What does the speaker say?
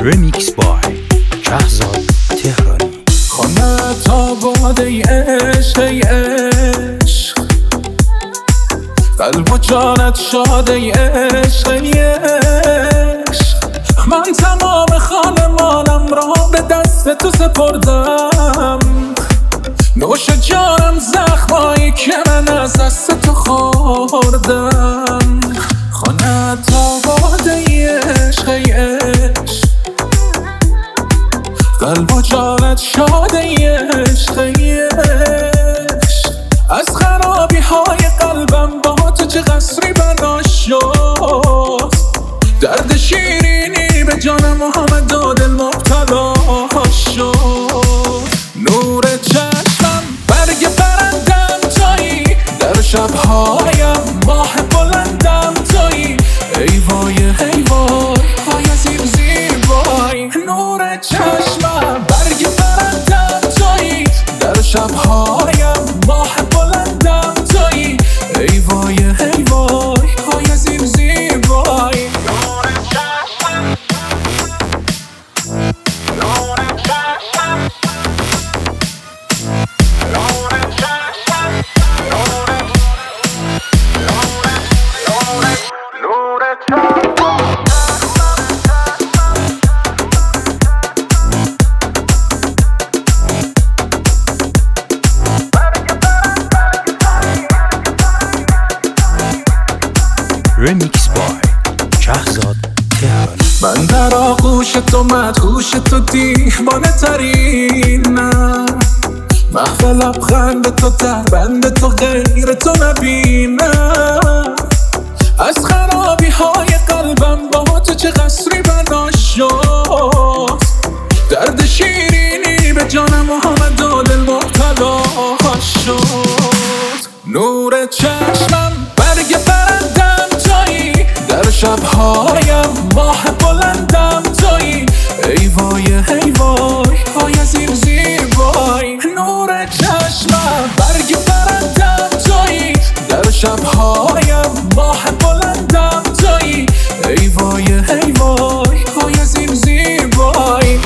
رمیکس بای شهزاد تهرانی. خانت آباد ای عشق ای عشق، قلب و جانت شاد ای عشق ای عشق. من تمام خانمانم را به دست تو سپردم، نوش جانم زخمایی که من از دست تو خوردم. خانت آباد ای عشق ای عشق، قلب و جانت شاد ای عشق ای عشق. از خرابی های قلبم با تو چه قصری بنا شد، درد شیرینی به جان محمد و دل مبتلا شد. نور چشمم برگ برندم تویی، در شبهایم ماه بلندم تویی. ای وای ای وای های زیر زیبای. نور چشمم برگ برندم تویی، در شبهایم ماه بلندم تویی. ای وای ای وای های زیر زیبای. نور چشمم، نور چشمم، نور چشمم، نور چشمم. رمیکس بای شهزاد تهرانی. من در آغوش تو مدهوش تو دیوانه ترینم، محو لبخند تو در بند تو غیر تو نبینم. از خرابی های قلبم با تو چه قصری بنا شد، درد شیرینی به جان محمد و دل مبتلا شد. نور چشمم برگ برندم تویی، در شبهایم ماه بلندم تویی. ای وای ای وای های زیر زیبای. نور چشمم برگ برندم تویی، در شبهایم ماه بلندم تویی. ای وای ای وای های زیر زیبای.